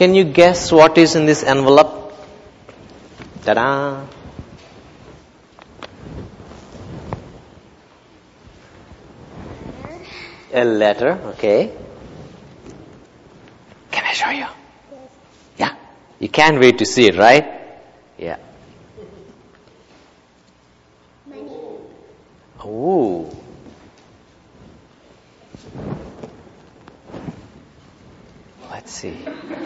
Can you guess what is in this envelope? Ta-da! A letter, okay. Can I show you? Yeah. You can't wait to see it, right? Yeah. Money. Oh. Let's see.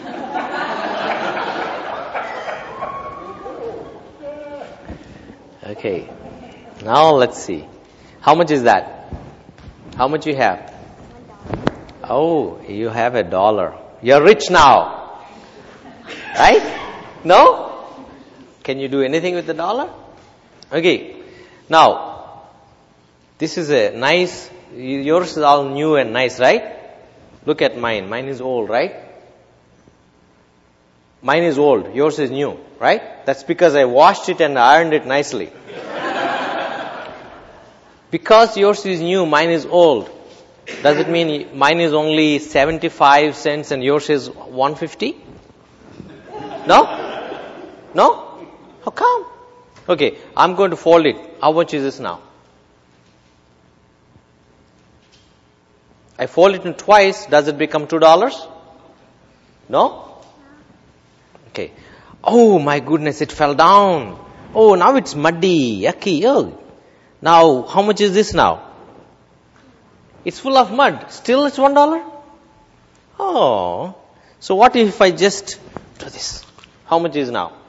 Okay. Now let's see. How much is that? How much you have? $1. Oh, you have $1. You're rich now. Right? No? Can you do anything with $1? Okay. Now, this is a nice, yours is all new and nice, right? Look at mine. Mine is old, right? Mine is old. Yours is new, right? That's because I washed it and ironed it nicely. Because yours is new, mine is old. Does it mean mine is only 75 cents and yours is 150? No? No? How come? Okay, I'm going to fold it. How much is this now? I fold it in twice. Does it become $2? No? Okay. Oh my goodness, it fell down. Oh, now it's muddy, yucky. Oh. Now, how much is this now? It's full of mud. Still it's $1? Oh. So what if I just do this? How much is now?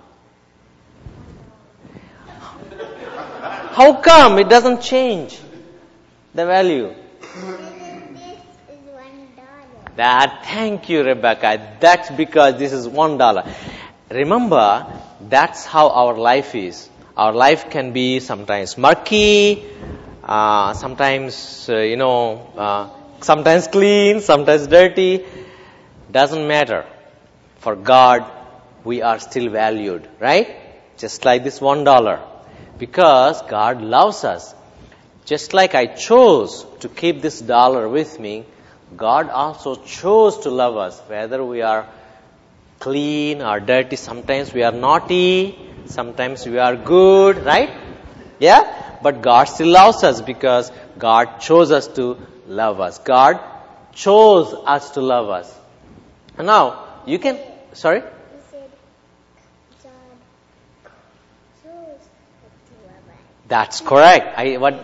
How come it doesn't change the value? This is $1. Thank you, Rebecca. That's because this is $1. Remember, that's how our life is. Our life can be sometimes murky, sometimes, sometimes clean, sometimes dirty. Doesn't matter. For God, we are still valued, right? Just like this $1. Because God loves us. Just like I chose to keep this dollar with me, God also chose to love us, whether we are clean or dirty. Sometimes we are naughty, sometimes we are good, right? Yeah? But God still loves us because God chose us to love us. God chose us to love us. And now, you can, sorry? You said God chose to love us. That's correct. Us. Right, us.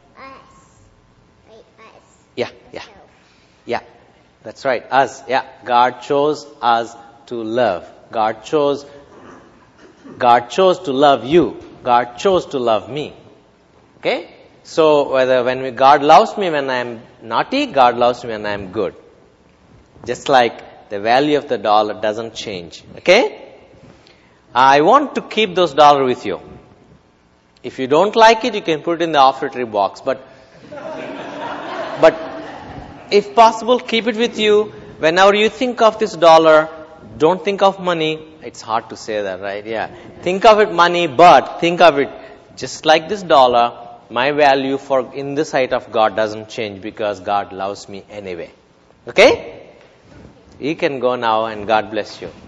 Yeah. Yourself. Yeah, that's right. Us. Yeah, God chose us to love. God chose to love you. God chose to love me. Okay? So God loves me when I am naughty, God loves me when I am good. Just like the value of the dollar doesn't change. Okay? I want to keep those dollars with you. If you don't like it, you can put it in the offertory box. But if possible, keep it with you. Whenever you think of this dollar, don't think of money. It's hard to say that, right? Yeah. Think of it money, but think of it just like this dollar. My value in the sight of God doesn't change because God loves me anyway. Okay? You can go now and God bless you.